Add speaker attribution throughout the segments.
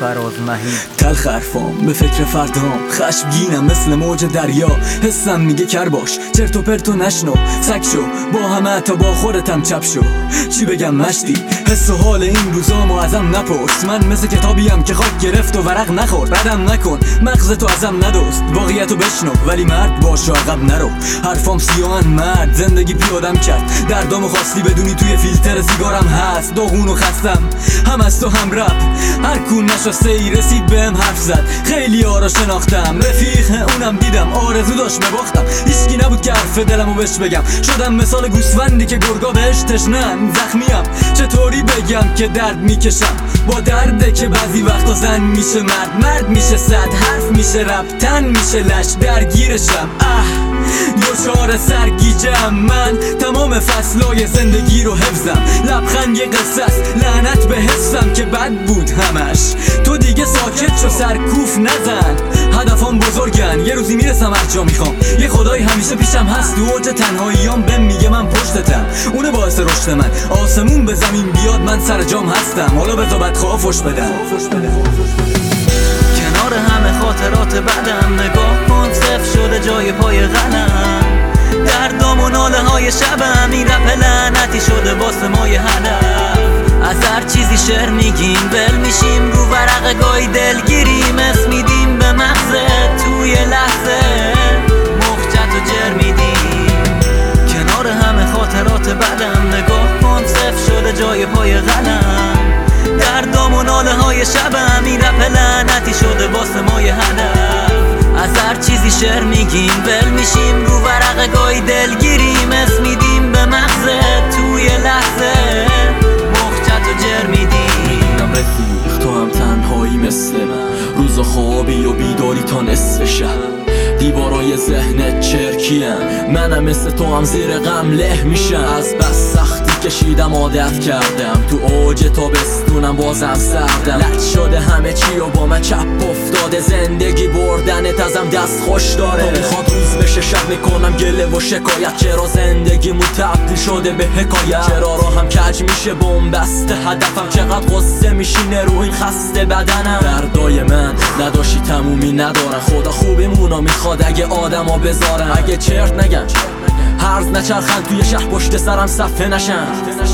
Speaker 1: فراز مهین.
Speaker 2: تلخ حرفام به فکر فردام، خشمگینم مثل موج دریا. حسم میگه کر باش، چرت و پرتو نشنو، سگ شو با همه تا با خودتم چپ شو. چی بگم مشتی، حس و حال این روزامو ازم نپرس. من مثل کتابیم که خاک گرفت و ورق نخورد. ردم نکن، مغزتو ازم ندوست، واقعیتو بشنو ولی مرد باش و عقب نرو. حرفام سیاهن مرد، زندگی پیادم کرد. دردامو خواستی بدونی توی فیلتر سیگارم هست. داغون و خستم، هم از تو هم رپ. هر کو نشسته ای رسید بهم حرف زد. خیلی ها را شناختم، رفیق اونم دیدم آرزو داشت بباختم. هیچکی نبود که حرف دلمو بهش بگم. شدم مثال گوسفندی که گرگا بهش تشنن. زخمیم چطوری بگم که درد میکشم، با درده که بعضی وقتا زن میشه مرد میشه صد حرف میشه رپ، تن میشه لش درگیرشم. دوچار سرگیجم من، تمام فصلای زندگی رو حفظم. لبخند یه قصه است، لعنت به حسم که بد بود همش. تو دیگه ساکت شو، سرکوف نزن. هدفم بزرگن، یه روزی میرسم هر جا میخوام. یه خدایی همیشه پیشم هست، تو اوج تنهاییام بهم میگه من پشتتم. اونه باعث رشد من، آسمون به زمین بیاد من سر جام هستم. حالا بذار بدخواه فش بدم.
Speaker 1: کنار همه خاطرات بعدم نگاه کن، صفر شده جای پای قلم. دردام و ناله های شبم، این رپ لعنتی شده واسه ما یه هدف. از هر چیزی شعر میگیم، ول میشیم رو ورق گاهی دلگیریم. اسم میدیم به مغزت توی لحظه، مخجت و جر میدیم. کنار همه خاطرات بعدم نگاه کن، صفر شده جای پای قلم. دردام و ناله های شبم، این رپ لعنتی شده واسه ما یه هدف. از هر چیزی شعر میگیم، ول میشیم رو ورق گاهی دلگیریم. اسم میدیم به مغزت توی لحظه، مخجت و جر میدیم.
Speaker 2: رفیق تو هم تنهایی مثل من، روز خوابی و بیداری تا نصف شب. دیوارای ذهنت چرکیم، منم مثل تو هم زیر غم له میشم. از بس سختی کشیدم عادت کردم، تو اوج تابستونم بازم سردم. لج شده همه چی و با من چپ افتاده، زندگی بردنت ازم دست خوش داره. تو میخواد روز بشه شب میکنم گله و شکایت. چرا زندگیمون تبدیل شده به حکایت؟ چرا راهم کج میشه بنبسته هدفم؟ چقدر غصه میشینه رو این خسته بدنم. دردای من نداشتی تمومی ندارن، خدا خوبیمونو میخواد اگه آدما بذارن. اگه چرت نگن هرز نچرخن، توی شهر پشت سرم صفحه نشن.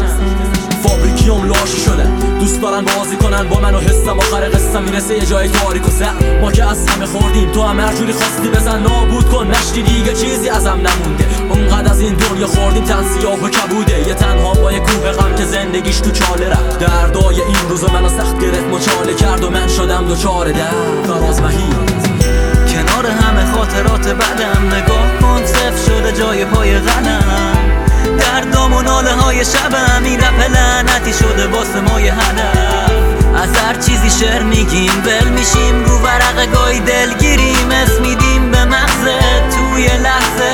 Speaker 2: فابریکیوم لاشی شدن، دوست دارن بازی کنن با من و حسم. آخر قصه میرسه یه جای تاریک و سر. ما که از همه خوردیم، تو هم هر جوری خواستی بزن نابود کن. نشتی دیگه چیزی ازم نمونده، اونقدر از این دنیا خوردیم تن سیاه و کبوده. یه تنها با یه کوه غم که زندگیش تو چاله رفت. دردای این روزا منو سخت گرفت، مچاله کرد و من شدم دوچار درد. فراز مهین.
Speaker 1: کنار همه خاطرات بعدم نگاه کن، صفر شده جای پای قلم. دردام و ناله های شبم، این رپ لعنتی شده واسه ما یه هدف. از هر چیزی شعر میگیم، ول میشیم رو ورق گاهی دلگیریم. اسم میدیم به مغزت توی لحظه،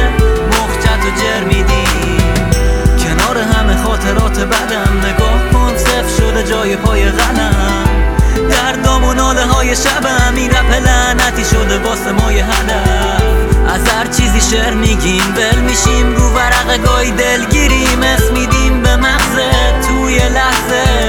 Speaker 1: مخجت و جر میدیم. کنار همه خاطرات بعدم نگاه کن، صفر شده جای پای قلم. دردام و ناله های شبم، این رپ لعنتی شده واسه ما یه هدف. از هر چیزی شعر میگیم، ول میشیم رو ورق گاهی دلگیریم. اسم میدیم به مغزت توی لحظه،